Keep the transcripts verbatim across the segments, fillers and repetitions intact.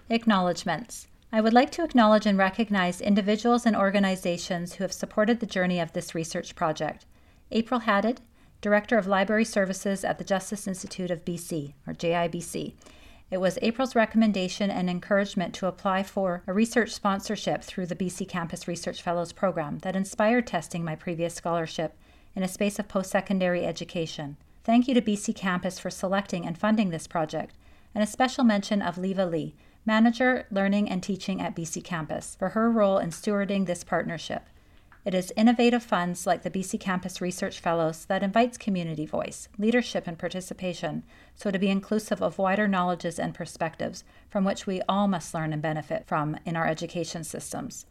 Acknowledgements. I would like to acknowledge and recognize individuals and organizations who have supported the journey of this research project. April Haddad, Director of Library Services at the Justice Institute of B C, or J I B C. It was April's recommendation and encouragement to apply for a research sponsorship through the B C Campus Research Fellows Program that inspired testing my previous scholarship in a space of post-secondary education. Thank you to B C Campus for selecting and funding this project, and a special mention of Leva Lee, Manager, Learning and Teaching at B C Campus, for her role in stewarding this partnership. It is innovative funds like the B C Campus Research Fellows that invites community voice, leadership, and participation, so to be inclusive of wider knowledges and perspectives from which we all must learn and benefit from in our education systems.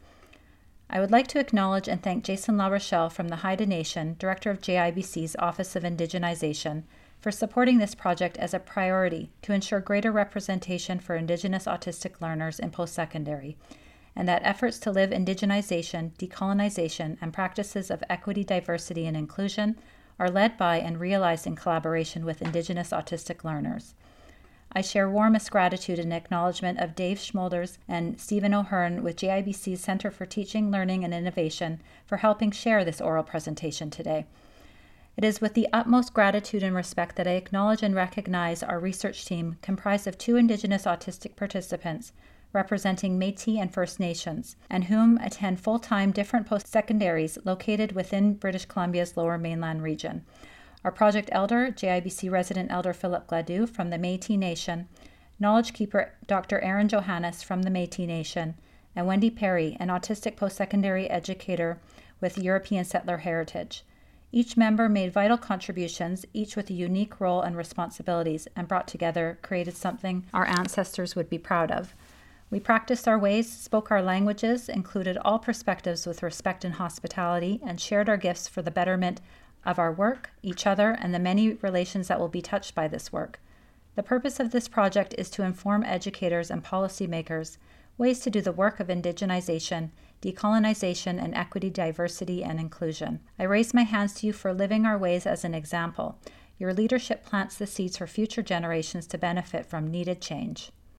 I would like to acknowledge and thank Jason La Rochelle from the Haida Nation, Director of J I B C's Office of Indigenization, for supporting this project as a priority to ensure greater representation for Indigenous autistic learners in post-secondary, and that efforts to live indigenization, decolonization, and practices of equity, diversity, and inclusion are led by and realized in collaboration with Indigenous autistic learners. I share warmest gratitude and acknowledgement of Dave Schmolders and Stephen O'Hearn with J I B C's Center for Teaching, Learning, and Innovation for helping share this oral presentation today. It is with the utmost gratitude and respect that I acknowledge and recognize our research team comprised of two Indigenous autistic participants representing Métis and First Nations, and whom attend full-time different post-secondaries located within British Columbia's Lower Mainland region. Our project elder, J I B C resident elder Philip Gladue from the Métis Nation, knowledge keeper Doctor Aaron Johannes from the Métis Nation, and Wendy Perry, an autistic post-secondary educator with European settler heritage. Each member made vital contributions, each with a unique role and responsibilities, and brought together created something our ancestors would be proud of. We practiced our ways, spoke our languages, included all perspectives with respect and hospitality, and shared our gifts for the betterment of our work, each other, and the many relations that will be touched by this work. The purpose of this project is to inform educators and policymakers ways to do the work of indigenization, decolonization, and equity, diversity, and inclusion. I raise my hands to you for living our ways as an example. Your leadership plants the seeds for future generations to benefit from needed change.